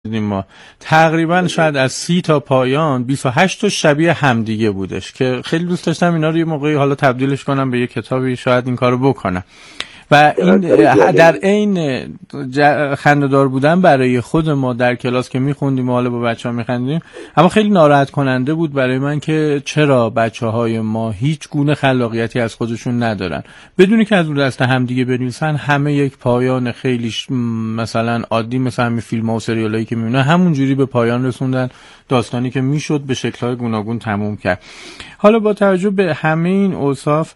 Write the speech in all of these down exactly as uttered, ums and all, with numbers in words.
ما تقریبا شاید از سی تا پایان بیست و هشت تا شبیه همدیگه بودش که خیلی دوست داشتم اینا رو یه موقعی حالا تبدیلش کنم به یه کتابی، شاید این کارو بکنم. و این در این خنده‌دار بودن برای خود ما در کلاس که میخوندیم و حالا با بچه‌ها میخندیم، اما خیلی ناراحت کننده بود برای من که چرا بچه‌های ما هیچ گونه خلاقیتی از خودشون ندارن، بدونی که از اون دست همدیگه بنویسن، همه یک پایان خیلی مثلا عادی مثل همین فیلم‌ها و سریالایی که میبینن همون جوری به پایان رسوندن، داستانی که میشد به شکل‌های گوناگون تموم کرد. حالا با توجه به همه این اوصاف،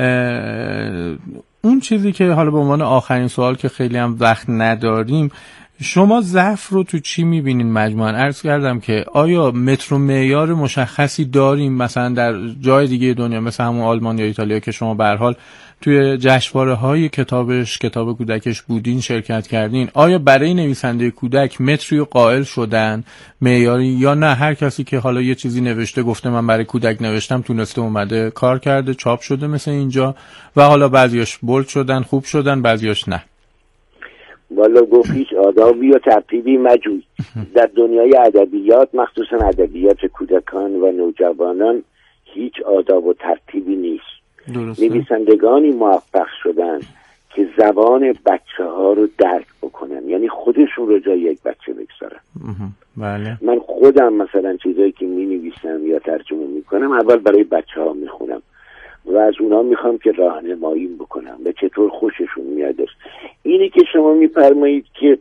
اون چیزی که حالا به عنوان آخرین سوال که خیلی هم وقت نداریم، شما ضعف رو تو چی میبینین مجموعاً؟ عرض کردم که آیا متر و معیار مشخصی داریم مثلا در جای دیگه دنیا مثل همون آلمان یا ایتالیا که شما به هر حال توی جشنواره‌های کتابش کتاب کودکش بودین، شرکت کردین، آیا برای نویسنده کودک متری قائل شدن معیاری، یا نه هر کسی که حالا یه چیزی نوشته گفته من برای کودک نوشتم، تونسته اومده کار کرده چاپ شده مثل اینجا و حالا بعضیاش بولد شدن خوب شدن بعضیاش نه؟ والا گفت هیچ آدابی و ترتیبی مجوز. در دنیای ادبیات مخصوصا ادبیات کودکان و نوجوانان هیچ آداب و ترتیبی نیست. درسته. نویسندگانی موفق شدن که زبان بچه ها رو درک بکنن، یعنی خودشون رو جای یک بچه بگذارن. بله. من خودم مثلا چیزایی که می نویسم یا ترجمه می کنم اول برای بچه ها می خونم و از اونا میخوام که راهنمایی بکنم و چطور خوششون میادش. اینی که شما میفرمایید که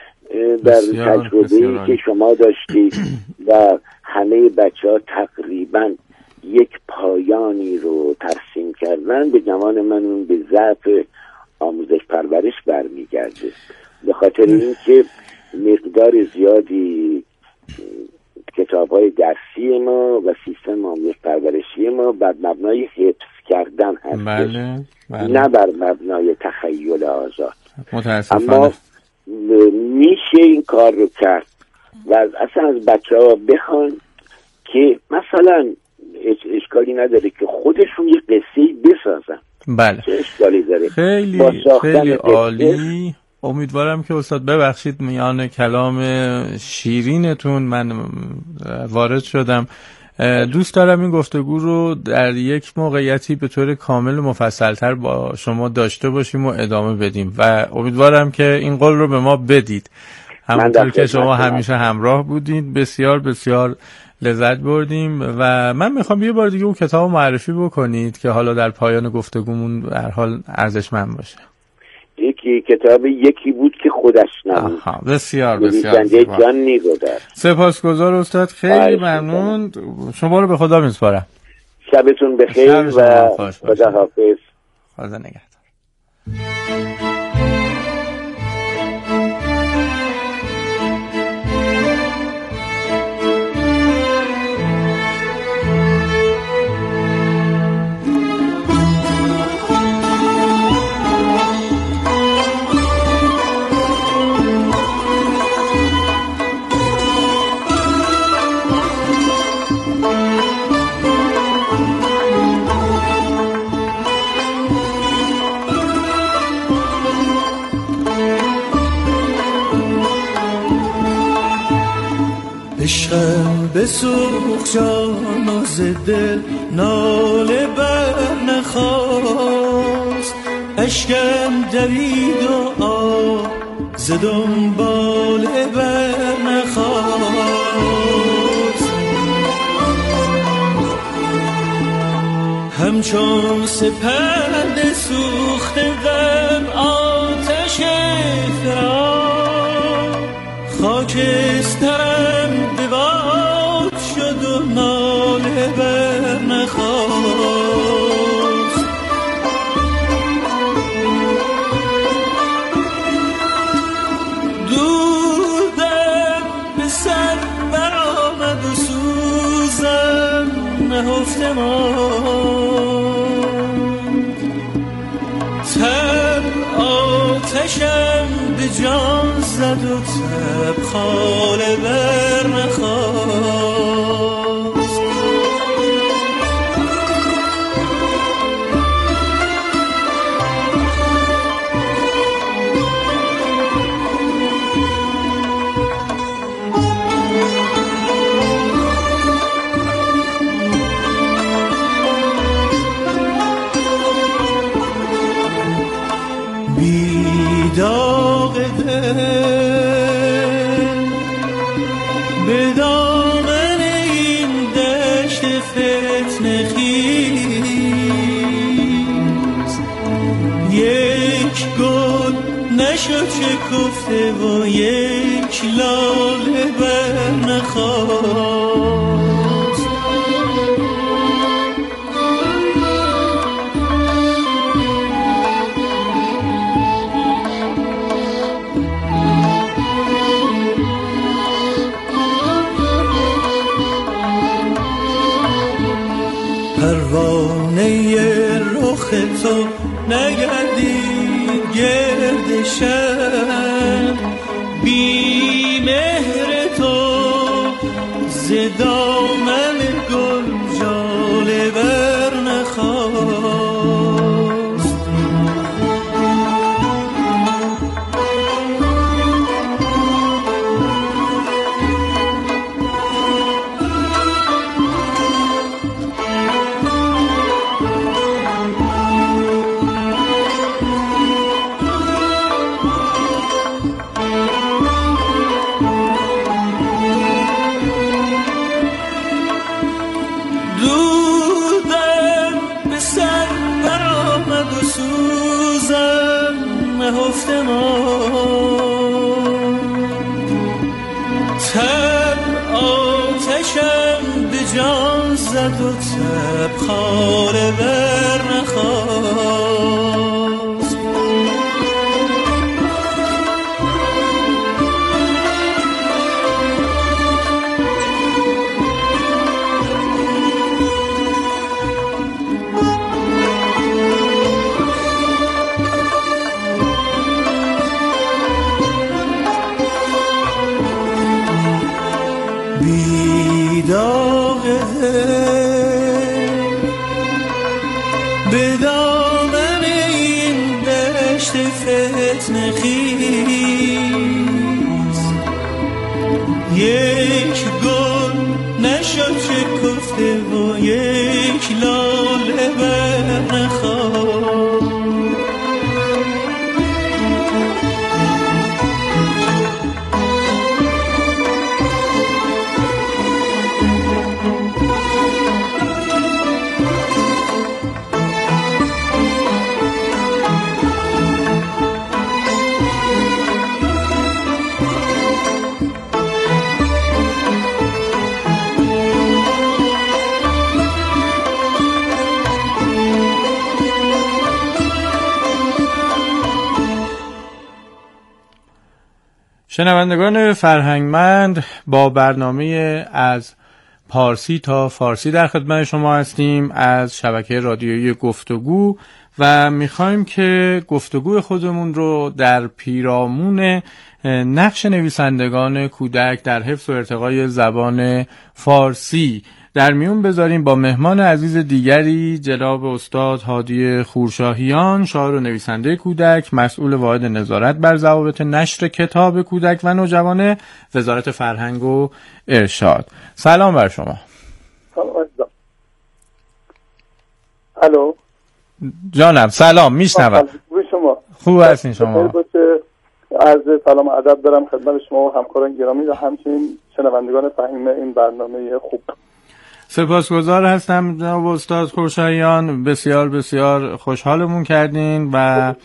در تجربه‌ای که شما داشتید و همه بچه ها تقریبا یک پایانی رو ترسیم کردن، به گمان من اون به ضعف آموزش پرورش برمیگرده، به خاطر اینکه مقدار زیادی کتاب‌های درسی ما و سیستم آموزش پرورشی ما بر مبنای حفظ کردن هست. بله، بله. نه بر مبنای تخیل آزاد. متاسفانه. اما میشه این کار رو کرد و اصلا از بچه ها بخوان که مثلا اشکالی نداره که خودشون یه قصه‌ای بسازن. بله. چه اشکالی داره؟ خیلی خیلی عالی. امیدوارم که استاد ببخشید میان کلام شیرینتون من وارد شدم. دوست دارم این گفتگو رو در یک موقعیتی به طور کامل و مفصل‌تر با شما داشته باشیم و ادامه بدیم و امیدوارم که این قول رو به ما بدید. همونطور که شما همیشه همراه بودید، بسیار بسیار لذت بردیم و من میخوام یه بار دیگه اون کتاب معرفی بکنید که حالا در پایان گفتگومون به هر حال ارزشمند باشه. یکی کتاب یکی بود که خودش نبود. آها، بسیار بسیار جان نیگذر. سپاسگزار استاد، خیلی ممنون. شما رو به خدا میسپارم. شبتون بخیر و خدا حافظ. خدا نگهدار. عشقم بسوخ جان و ز دل ناله بر نخواست، اشکم دوید و آب ز دنبال بر نخواست، همچون سپند سوخته غم آتش فراق، خاکسترم به باد شد و ناله بر نخواست، دودم به سر برآمد و سوزم نهفته ماند، تب آتشم به جان زد و تب خاله بر نخواست، گفته و یک لاله بر نخواست. پروانه رخ تو نگردید گرد شب، بی مهر تو ز دامن گل ژاله بر نخواست. جان زد و تب خاره بر نخواست. بیداغ به دامن این دشت فتنه خیز، یک گل نشد شکفته و یک لاله بر نخواست. شنوندگان فرهنگمند، با برنامه از پارسی تا فارسی در خدمت شما هستیم از شبکه رادیویی گفتگو و میخوایم که گفتگوی خودمون رو در پیرامون نقش نویسندگان کودک در حفظ و ارتقای زبان فارسی در میون بذاریم با مهمان عزیز دیگری، جناب استاد هادی خورشاهیان، شاعر و نویسنده کودک، مسئول واحد نظارت بر ضوابط نشر کتاب کودک و نوجوان، وزارت فرهنگ و ارشاد. سلام بر شما. سلام عزیزم. الو جانم، سلام، میشنوم. خوبی شما؟ خوب هستین شما؟ عرض سلام و ادب دارم خدمت شما و همکاران گرامی و همچنین شنوندگان فهیم این برنامه خوب. سپاسگزار هستم جناب استاد خورشاهیان، بسیار بسیار خوشحالمون کردین و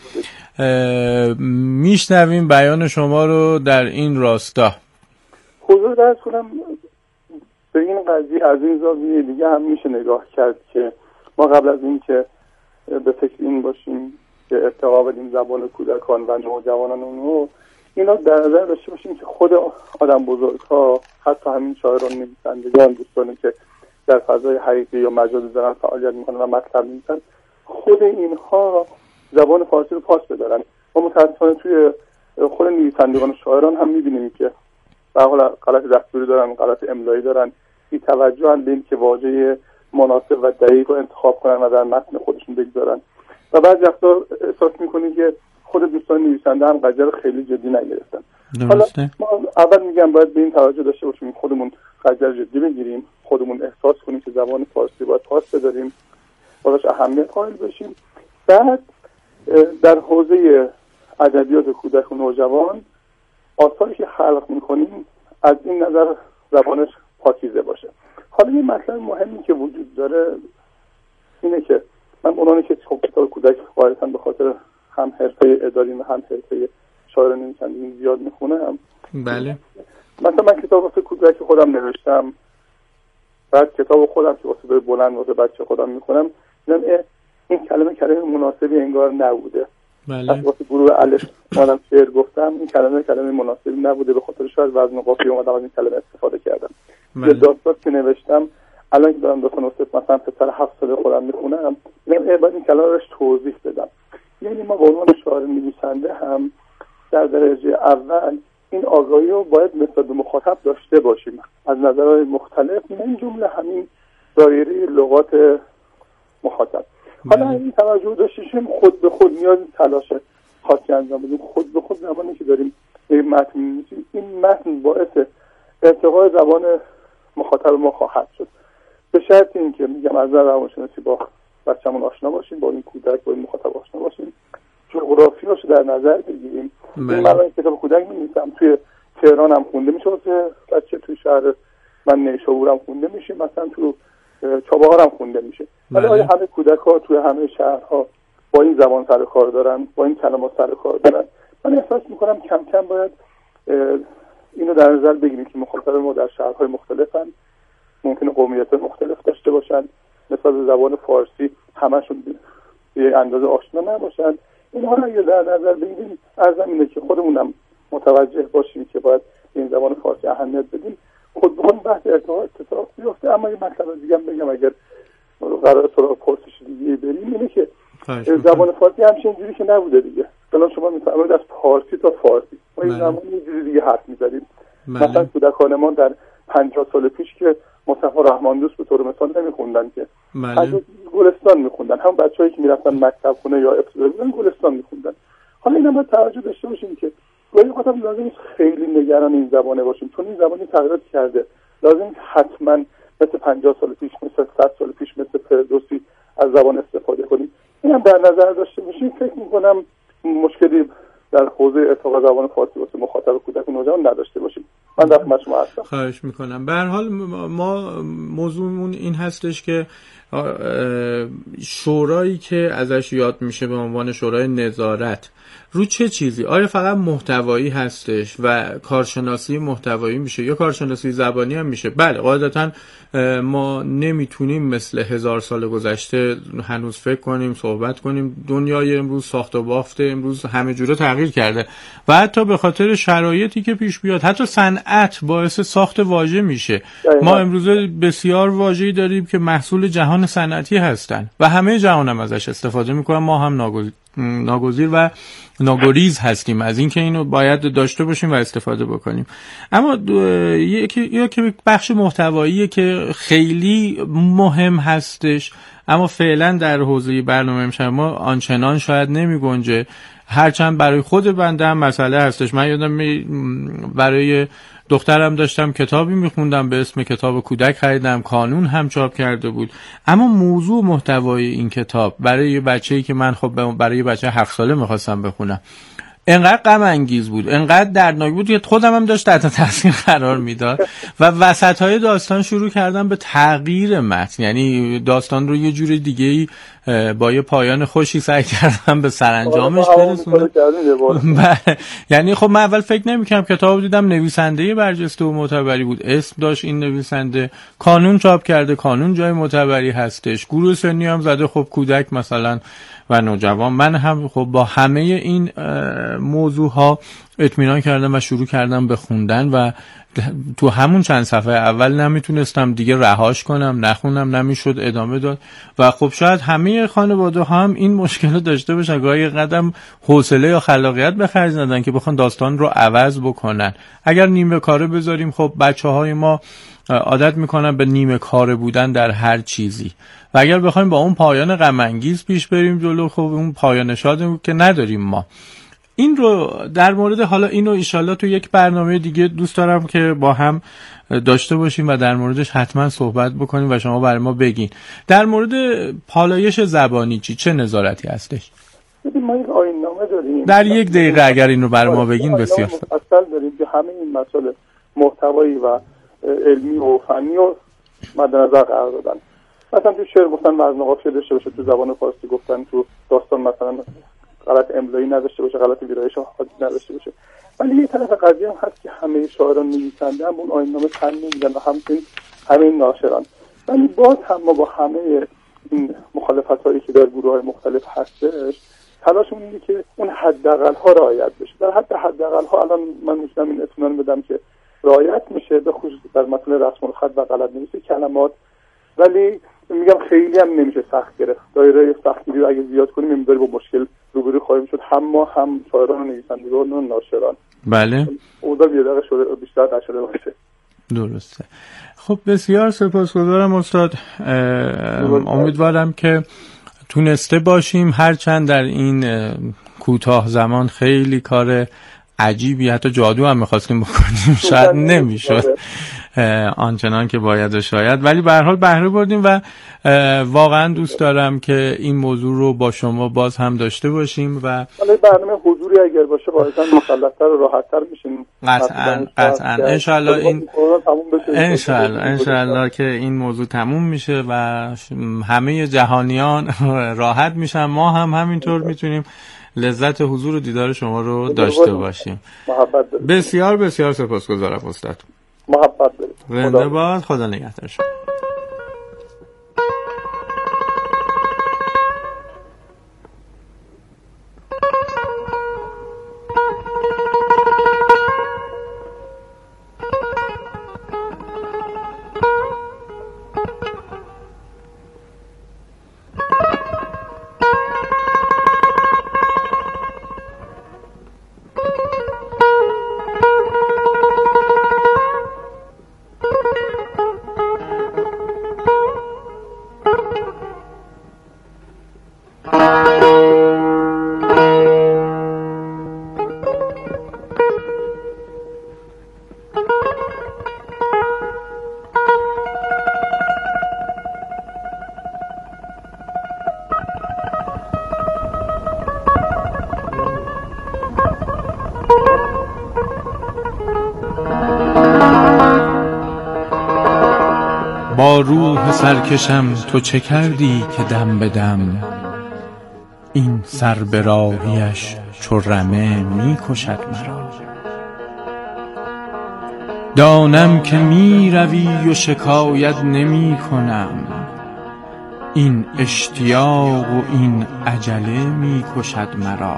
میشنویم بیان شما رو در این راستا. حضور درس کنم به این قضیه از این زاویه دیگه هم میشه نگاه کرد که ما قبل از این که به فکر این باشیم که ارتقا بدیم زبان کودکان و نوجوانان رو، اینا در نظر داشته باشیم که خود آدم بزرگ‌ها، حتی همین شاعران، نویسندگان، دوستانی که در فضای حقیقی یا مجازی دارن فعالیت میکنن و مطلب می‌نویسن، خود اینها زبان فارسی رو پاس بدارن. ما متأسفانه توی خود نویسندگان و شاعران هم می‌بینیم که به حال غلط دستوری دارن، غلط املایی دارن، بی توجهن به این که واژه مناسب و دقیق رو انتخاب کنن و در متن خودشون بگذارن و بعضی وقتا احساس می‌کنیم که خود دوستان نویسنده هم قضیه رو خیلی جدی نگرفتن. حالا ما اول میگم باید به این توجه داشته باشیم، خودمون قضیه رو جدی بگیریم، خودمون احساس کنیم که زبان فارسی باید پاس بداریم، باهاش اهمیت قائل بشیم. بعد در حوزه ادبیات کودک و نوجوان آثاری که خلق می‌کنیم از این نظر زبانش پاکیزه باشه. حالا یه مطلب مهمی که وجود داره اینه که من اونانی که خب کتاب کودک قاعدتاً به خاطر هم حرفه اداری و هم حرفه شاعر نویسنده زیاد میخونم. بله. مثلا من کتاب واسه کودک خودم نوشتم، بعد کتاب خودم که واسه به بلند واسه بچه خودم میخونم، دیدم این کلمه کلمه مناسبی انگار نبوده. بله. واسه گروه الف مادم شعر گفتم، این کلمه کلمه مناسبی نبوده، به خاطر شاید وزن و قافیه اومدم از این کلمه استفاده کردم. یه داستان که نوشتم الان که دارم داستان واسه مثلا پسر هفت ساله خودم میخونم، میگم بعد این کلمه روش توضیح بدم. یعنی ما به عنوان شاعر نویسنده هم در درجه اول این آگاهی رو باید نسبت به مخاطب داشته باشیم از نظرهای مختلف، این جمله همین دایره لغات مخاطب. حالا این توجه داشتیم خود به خود نیاز تلاش خاصی انجام بدیم، خود به خود زمانی که داریم این متن می‌نویسیم این متن باعث ارتقای زبان مخاطب ما خواهد شد، به شرط اینکه میگم از نظر روانشناسی با بچه‌مون آشنا باشیم، با این کودک با این مخاطب آشنا باشیم، جغرافیاشو در نظر بگیریم. من الان کتاب کودک می‌نویسم، توی تهران هم خونده میشه واسه بچه، توی شهر من نیشابور هم خونده میشه، مثلا تو چابهار هم خونده میشه. ولی آیا همه کودک‌ها توی همه شهرها با این زبان سر کار دارن، با این کلمات سر کار دارن؟ من احساس میکنم کم کم باید اینو در نظر بگیریم که مخاطب ما در شهرهای مختلفن، ممکنه قومیت مختلف داشته باشن، مثلا زبان فارسی همشون به اندازه آشنا نباشن. اینها رو اگه در نظر بگیریم ارزم اینه که خودمونم متوجه باشیم که باید این زبان فارسی اهمیت بدیم، خود به خود بحث ارتقا اتفاق بیفته. اما یه مطلب دیگه هم بگم اگر قرار سراغ پرسش دیگه بریم، اینه که زبان فارسی همچین جوری که نبوده دیگه. مثلا شما میفهمید از پارسی تا فارسی ما این زمان یه جوری دیگه حرف می‌زدیم. مثلا کودکان ما در پنجاه سال پیش که مصطفی رحمان دوست به طور مثال نمی‌خوندن که از گلستان می‌خوندن، هم بچه‌ای که میرفتن مکتب خونه یا ابتدایی بودن گلستان می‌خوندن. حالا اینا باید توجه داشته باشیم که گاهی اوقات لازم نیست خیلی نگران این زبانه باشیم، چون این زبانی تغییرات کرده. لازم نیست حتما مثل پنجاه سال پیش، مثل صد سال پیش، مثل فردوسی از زبان استفاده کنیم. این هم در نظر داشته باشیم. فکر می‌کنم مشکلی در حوزه ارتقاء زبان فارسی واسه مخاطب کودک و نوجوان نداشته باشیم. من در خدمت شما هستم. خواهش میکنم. به هر حال ما موضوعمون این هستش که شورایی که ازش یاد میشه به عنوان شورای نظارت رو چه چیزی؟ آیا فقط محتوایی هستش و کارشناسی محتوایی میشه یا کارشناسی زبانی هم میشه؟ بله، قاعدتا ما نمیتونیم مثل هزار سال گذشته هنوز فکر کنیم، صحبت کنیم. دنیای امروز ساخت و بافت امروز همه جوره تغییر کرده و حتی به خاطر شرایطی که پیش بیاد حتی صنعت باعث ساخت واژه میشه. ما امروز بسیار واژه‌ای داریم که محصول جهان صنعتی هستن و همه جهان هم ازش استفاده میکنن. ما هم ناگزیر ناگزیر و ناگریز هستیم از اینکه اینو باید داشته باشیم و استفاده بکنیم. اما یکی یکی بخش محتواییه که خیلی مهم هستش، اما فعلا در حوزه برنامه امشب ما آنچنان شاید نمی گنجه، هرچند برای خود بنده هم مسئله هستش. من یادم برای دخترم داشتم کتابی میخوندم به اسم کتاب کودک، خریدم، کانون هم چاپ کرده بود، اما موضوع محتوای این کتاب برای بچه‌ای که من خب برای بچه هفت ساله میخواستم بخونم انقدر غم انگیز بود، انقدر دردناک بود که خودم هم داشت تحت تاثیر قرار میداد و وسط‌های داستان شروع کردم به تغییر متن، یعنی داستان رو یه جور دیگه‌ای با یه پایان خوشی سعی کردم به سرانجامش برسونم. یعنی خب من اول فکر نمی‌کردم، کتاب دیدم نویسنده برجسته و معتبری بود، اسم داشت این نویسنده، کانون چاپ کرده، کانون جای معتبری هستش، گروه سنی هم زده خب کودک مثلا و نوجوان. من هم خب با همه این موضوع ها اطمینان کردم و شروع کردم به خوندن و تو همون چند صفحه اول نمیتونستم دیگه رهاش کنم، نخونم، نمیشد ادامه داد. و خب شاید همه خانواده ها هم این مشکل داشته باشن، گاهی قدم حوصله یا خلاقیت به خرج ندن که بخوان داستان رو عوض بکنن. اگر نیمه کاره بذاریم خب بچه های ما عادت میکنن به نیمه کاره بودن در هر چیزی و اگر بخوایم با اون پایان غم انگیز پیش بریم جلو خب اون پایان شاد که نداریم ما. این رو در مورد حالا اینو انشالله تو یک برنامه دیگه دوست دارم که با هم داشته باشیم و در موردش حتما صحبت بکنیم و شما برای ما بگین در مورد پالایش زبانی چی چه نظارتی هستش؟ ما یک آیین‌نامه داریم در یک دقیقه اگر این رو برای ما بگین بسیار مفصل داریم که همه این مسائل محتوایی و علمی و فنی رو مد نظر قرار دادن. مثلا تو شعر گفتن وزن و قافیه داشته باشه، تو زبان فارسی گفتن، تو داستان مثلا غلط املایی نداشته باشه، غلط ویرایش حادی نداشته باشه. ولی یه طرف قضیه هم هست که همه شاعران نویسنده هم اون آیین‌نامه تن نمیدن و همچنین همه ناشران. ولی باز هم ما با همه این مخالفت‌هایی که در گروه‌های مختلف هستش تلاشمون اینه که اون حداقل‌ها رعایت بشه. در حد حداقل‌ها الان من می‌تونم این اطمینان بدم که رعایت میشه، به خصوص در متن رسم الخط و غلط نویسی کلمات. ولی میگم خیلی هم نمیشه سخت گرفت. دایره سختگیری رو اگه زیاد کنیم می‌ذاره با مشکل روبرو خواهیم شد، هم ما هم شاعران و نویسندگان و ناشران. بله. اوضاع بیادق شده بیشتر نشده باشه. درسته. خب بسیار سپاسگزارم استاد. امیدوارم که تونسته باشیم، هرچند در این کوتاه زمان خیلی کار عجیبی، حتی جادو هم می‌خواستیم بکنیم شاید نمیشد آنچنان که باید و شاید، ولی به هر حال بهره بردیم و واقعا دوست دارم که این موضوع رو با شما باز هم داشته باشیم و حالا برنامه حضوری اگر باشه قاعدتاً مسلط‌تر و راحت‌تر میشیم. قطعاً قطعاً ان شاءالله این ان شاءالله ان شاءالله که این موضوع تموم میشه و همه جهانیان راحت میشن، ما هم همینطور میتونیم لذت حضور و دیدار شما رو داشته باشیم. محبت دارید. بسیار بسیار سپاسگزارم استاد. محبت دارید. زنده باد. خدا نگهدار شما. با روح سرکشم تو چه کردی که دم به دم، این سر به راهیش چو رمه می کشد مرا. دانم که می روی و شکایت نمی کنم، این اشتیاق و این عجله می کشد مرا.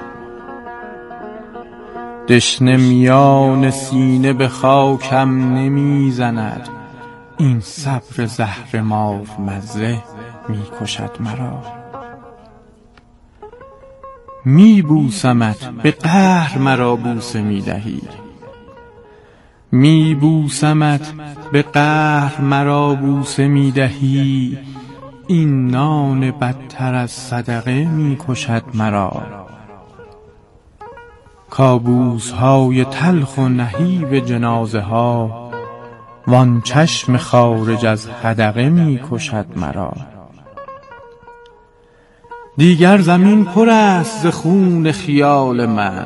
دشنه میان سینه به خاکم نمی زند، این صبر زهر مار مزه می کشد مرا. می بوسمت به قهر مرا بوسه می دهی، می بوسمت به قهر مرا بوسه می دهی، این نان بدتر از صدقه می کشد مرا. کابوس های تلخ و نهیب جنازه ها، وان چشم خارج از حدقه می کشد مرا. دیگر زمین پر است ز خون خیال من،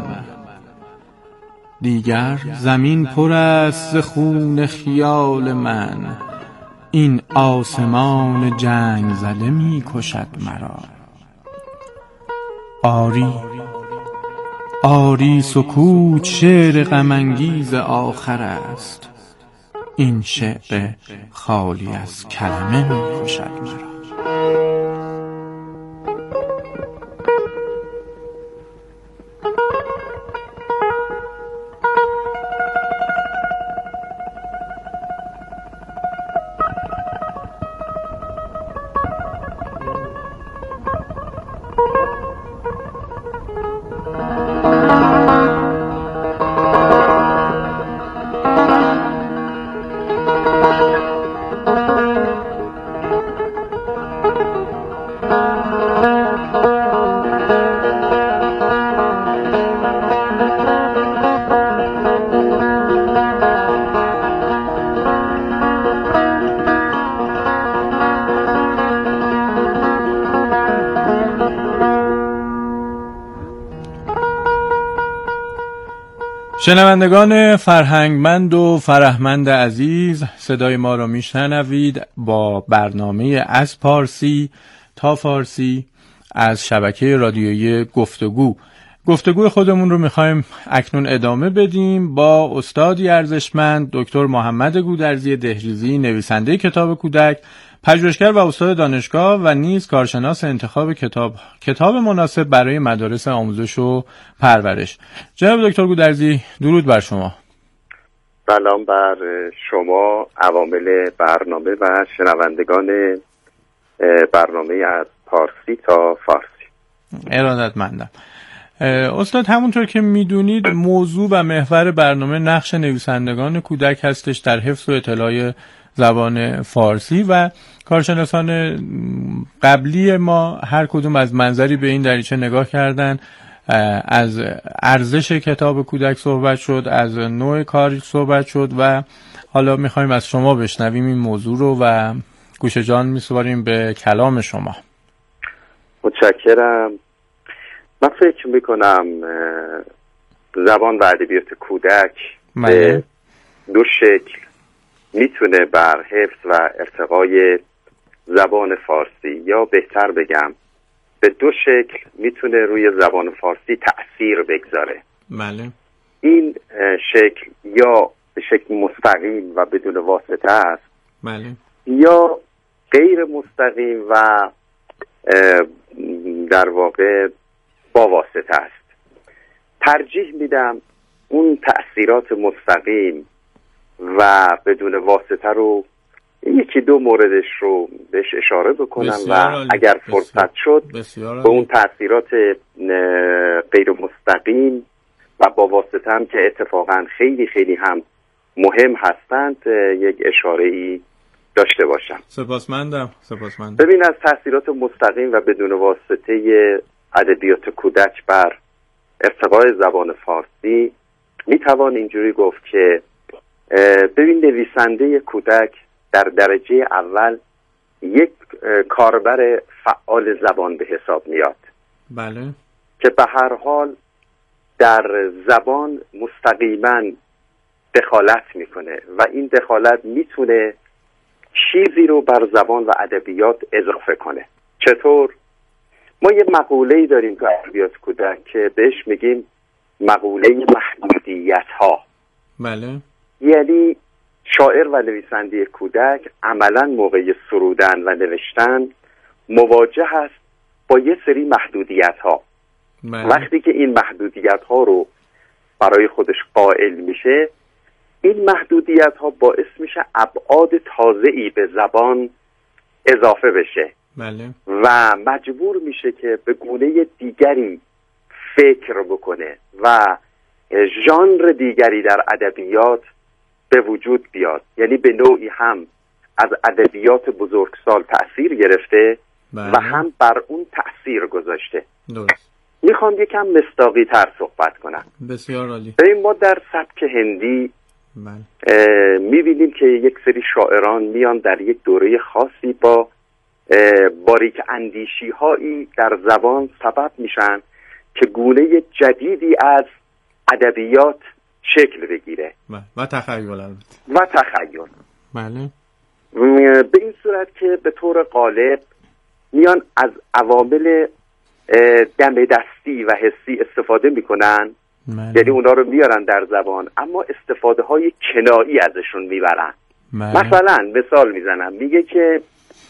دیگر زمین پر است ز خون خیال من، این آسمان جنگ زده می کشد مرا. آری آری سکوت شعر غم انگیز آخر است، این شعر خالی از کلمه می کشد مرا. شنوندگان فرهنگمند و فرهمند عزیز، صدای ما را میشنوید با برنامه از پارسی تا فارسی از شبکه رادیویی گفتگو. گفتگوی خودمون رو میخوایم اکنون ادامه بدیم با استادی ارزشمند دکتر محمد گودرزی دهریزی، نویسنده کتاب کودک، پژوهشگر و استاد دانشگاه و نیز کارشناس انتخاب کتاب کتاب مناسب برای مدارس آموزش و پرورش. جناب دکتر گودرزی، درود بر شما. سلام بر شما، عوامل برنامه و شنوندگان برنامه از پارسی تا فارسی. ارادتمندم. استاد، همونطور که میدونید موضوع و محور برنامه نقش نویسندگان کودک هستش در حفظ و اطلاع زبان فارسی و کارشناسان قبلی ما هر کدوم از منظری به این دریچه نگاه کردن. از ارزش کتاب کودک صحبت شد، از نوع کار صحبت شد و حالا میخوایم از شما بشنویم این موضوع رو و گوش جان میسپاریم به کلام شما. متشکرم. من فکر میکنم زبان و ادبیات کودک به دو شکل میتونه بر حفظ و ارتقای زبان فارسی، یا بهتر بگم به دو شکل میتونه روی زبان فارسی تأثیر بگذاره. بله. این شکل یا به شکل مستقیم و بدون واسطه است. بله. یا غیر مستقیم و در واقع با واسطه است. ترجیح میدم اون تأثیرات مستقیم و بدون واسطه رو یکی دو موردش رو بهش اشاره بکنم و اگر فرصت شد به اون تأثیرات غیر مستقیم و با واسطه هم که اتفاقا خیلی خیلی هم مهم هستند یک اشاره‌ای داشته باشم. سپاسمندم. سپاسمندم. ببین، از تأثیرات مستقیم و بدون واسطه ادبیات کودک بر ارتقای زبان فارسی میتوان اینجوری گفت که ببین، نویسنده کودک در درجه اول یک کاربر فعال زبان به حساب میاد. بله. که به هر حال در زبان مستقیما دخالت میکنه و این دخالت میتونه چیزی رو بر زبان و ادبیات اضافه کنه. چطور؟ ما یه مقوله‌ای داریم تو ادبیات کودک که بهش میگیم مقوله محدودیت ها. بله. یعنی شاعر و نویسنده کودک عملاً موقع سرودن و نوشتن مواجه هست با یه سری محدودیت ها. بله. وقتی که این محدودیت ها رو برای خودش قائل میشه، این محدودیت ها باعث میشه ابعاد تازه‌ای به زبان اضافه بشه. بله. و مجبور میشه که به گونه دیگری فکر بکنه و ژانر دیگری در ادبیات به وجود بیاد. یعنی به نوعی هم از ادبیات بزرگسال تأثیر گرفته. بله. و هم بر اون تأثیر گذاشته. درست. میخوام یکم مصداقی تر صحبت کنم. بسیار عالی. ببین، ما در سبک هندی بله. میبینیم که یک سری شاعران میان در یک دوره خاصی با باریک اندیشی هایی در زبان سبب میشن که گونه جدیدی از ادبیات شکل بگیره. و تخیل البته. و تخیل. بله. به این صورت که به طور غالب میان از عوامل دم دستی و حسی استفاده میکنن. بله. یعنی اونا رو میارن در زبان، اما استفاده های کنایی ازشون میبرن. بله. مثلا مثال میزنم، میگه که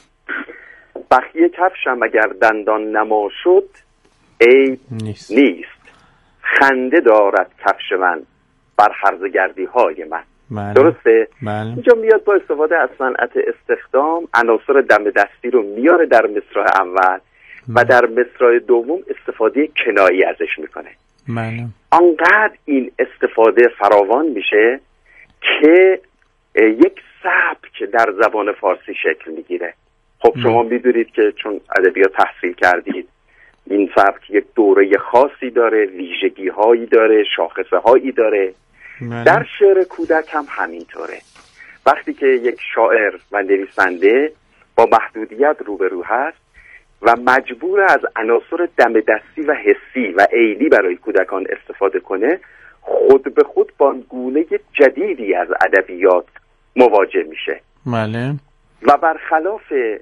بخیه کفشم اگر دندان نما شد عیب نیست. نیست خنده دارد کفش من بر هرزگردی های من. بله. درسته؟ بله. اینجا میاد با استفاده از صنعت استخدام عناصر دم دستی رو میاره در مصرع اول. بله. و در مصرع دوم استفاده کنایی ازش میکنه. بله. انقدر این استفاده فراوان میشه که یک سبک در زبان فارسی شکل میگیره. خب شما میدونید که چون ادبیات تحصیل کردید، این سبک یک دوره خاصی داره، ویژگی هایی داره، شاخصه هایی داره. بله. در شعر کودک هم همینطوره. وقتی که یک شاعر و نویسنده با محدودیت روبرو هست و مجبور از عناصر دم دستی و حسی و عینی برای کودکان استفاده کنه، خود به خود با گونه جدیدی از ادبیات مواجه میشه. بله. و برخلاف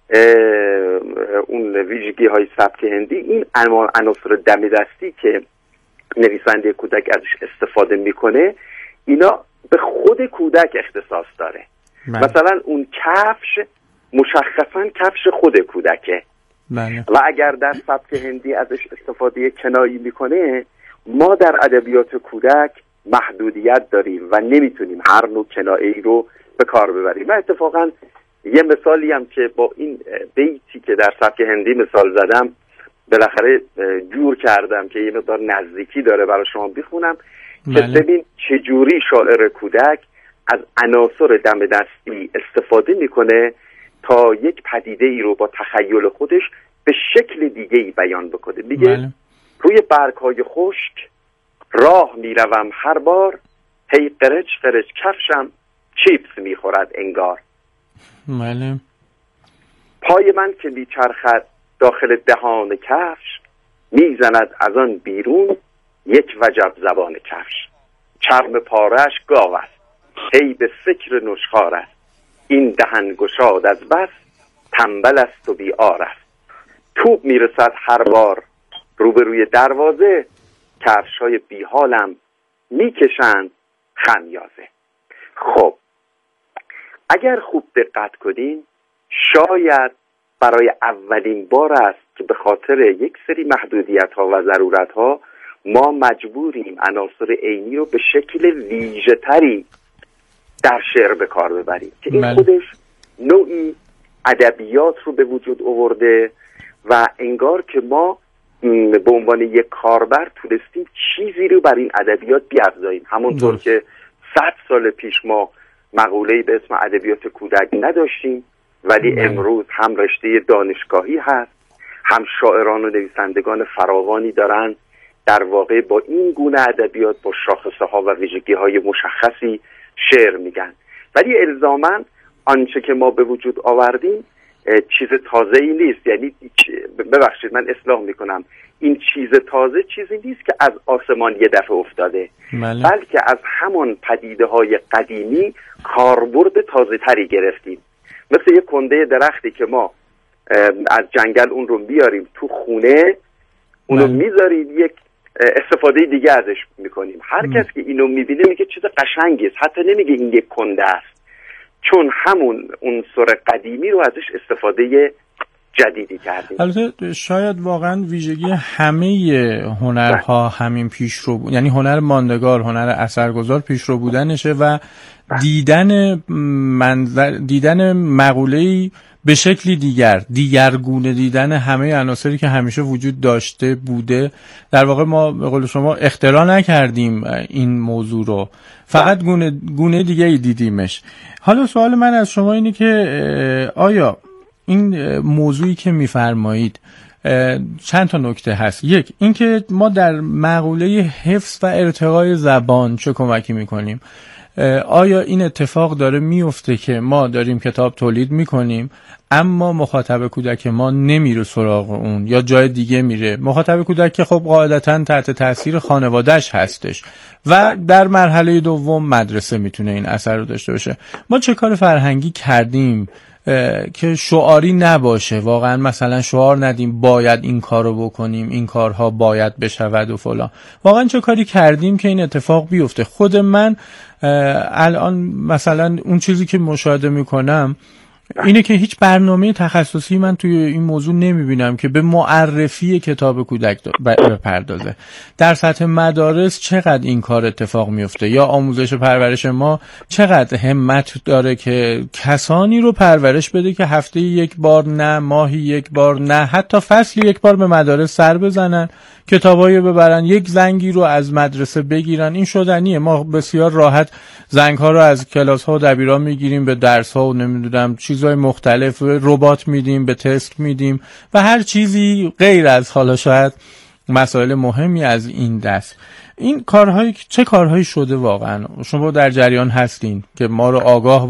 اون ویژگی های سبک هندی، این عناصر دم دستی که نویسنده کودک ازش استفاده میکنه اینا به خود کودک اختصاص داره. بله. مثلا اون کفش مشخصا کفش خود کودکه. بله. و اگر در سبک هندی ازش استفاده کنایی میکنه، ما در ادبیات کودک محدودیت داریم و نمیتونیم هر نوع کنایه‌ای رو به کار ببریم. و اتفاقا یه مثالی هم که با این بیتی که در سبک هندی مثال زدم بالاخره جور کردم که یه مقدار نزدیکی داره برای شما بخونم. بله. که ببین چجوری شاعر کودک از عناصر دم دستی استفاده میکنه تا یک پدیده ای رو با تخیل خودش به شکل دیگه ای بیان بکنه. میگه بله. روی برگ‌های خشک راه میروم هر بار، هی قرچ قرچ کفشم چیپس میخورد انگار. بله. پای من که میچرخد داخل دهان کفش، میزند از آن بیرون یک وجب زبان کفش. چرم پارش گاو است، هی به فکر نشخوار است. این دهن گشاد از بس، تنبل است و بیار است. توپ میرسد هر بار روبروی دروازه، کفش های بیحالم میکشند خمیازه. خب اگر خوب دقت کنین، شاید برای اولین بار است که به خاطر یک سری محدودیت ها و ضرورت ها ما مجبوریم عناصر عینی رو به شکل ویژه تری در شعر به کار ببریم که این بله. خودش نوعی ادبیات رو به وجود آورده و انگار که ما به عنوان یک کاربر تونستیم چیزی رو بر این ادبیات بیافزاییم. همونطور درست. که صد سال پیش ما مقوله‌ای به اسم ادبیات کودک نداشتیم، ولی بله. امروز هم رشته دانشگاهی هست، هم شاعران و نویسندگان فراوانی دارن در واقع با این گونه ادبیات با شاخصه ها و ویژگی های مشخصی شعر میگن. ولی الزاماً آنچه که ما به وجود آوردیم چیز تازه ای نیست. یعنی ببخشید من اصلاح میکنم، این چیز تازه چیزی نیست که از آسمان یه دفعه افتاده، بله. بلکه از همان پدیده های قدیمی کاربرد تازه تری گرفتیم. مثل یک کنده درختی که ما از جنگل اون رو بیاریم تو خونه، اونو میذاریم یک استفاده دیگه ازش میکنیم. هر کس که اینو میبینه میگه چیز قشنگی است، حتی نمیگه این یک کنده است، چون همون عنصر قدیمی رو ازش استفاده جدیدی کردیم. البته شاید واقعا ویژگی همه هنرها همین پیشرو بود، یعنی هنر ماندگار، هنر اثرگذار پیشرو بودنشه و دیدن منظر، دیدن مقوله‌ای به شکلی دیگر، دیگرگونه دیدن همه عناصری که همیشه وجود داشته بوده. در واقع ما به قول شما اختراع نکردیم این موضوع رو، فقط گونه گونه دیگه ای دیدیمش. حالا سوال من از شما اینه که آیا این موضوعی که میفرمایید چند تا نکته هست. یک، اینکه ما در مقوله حفظ و ارتقای زبان چه کمکی میکنیم؟ آیا این اتفاق داره میفته که ما داریم کتاب تولید میکنیم اما مخاطب کودک ما نمیره سراغ اون یا جای دیگه میره؟ مخاطب کودک که خب قاعدتاً تحت تاثیر خانواده‌اش هستش و در مرحله دوم مدرسه میتونه این اثر رو داشته باشه. ما چه کار فرهنگی کردیم که شعاری نباشه، واقعا مثلا شعار ندیم باید این کارو بکنیم، این کارها باید بشود و فلان؟ واقعا چه کاری کردیم که این اتفاق بیفته؟ خود من الان مثلا اون چیزی که مشاهده میکنم اینه که هیچ برنامه تخصصی من توی این موضوع نمیبینم که به معرفی کتاب کودک بپردازه. در سطح مدارس چقدر این کار اتفاق میفته یا آموزش و پرورش ما چقدر همت داره که کسانی رو پرورش بده که هفته یک بار نه، ماهی یک بار نه، حتی فصلی یک بار به مدارس سر بزنن، کتابایی ببرن، یک زنگی رو از مدرسه بگیرن. این شدنیه. ما بسیار راحت زنگ ها رو از کلاس ها و دبیران میگیریم به درس ها و نمیدونم چیزهای مختلف، ربات میدیم، به تست میدیم و هر چیزی غیر از حالا شاید مسائل مهمی از این دست. این کارهایی چه کارهایی شده واقعا؟ شما در جریان هستین که ما رو آگاه